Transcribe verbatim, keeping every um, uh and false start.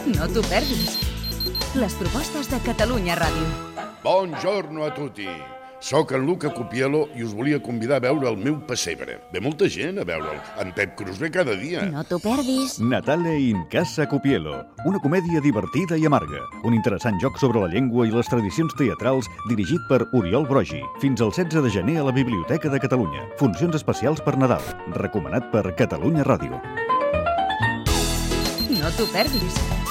No t'ho perdis. Les propostes de Catalunya Ràdio. Buongiorno a tutti. Soc en Luca Copielo i us volia convidar a veure el meu pessebre. Ve molta gent a veure'l. En Pep Cruz ve cada dia. No t'ho perdis. Natale in Casa Copielo, una comèdia divertida i amarga. Un interessant joc sobre la llengua i les tradicions teatrals dirigit per Oriol Brogi. Fins al setze de gener a la Biblioteca de Catalunya. Funcions especials per Nadal. Recomanat per Catalunya Ràdio. No t'ho perdis.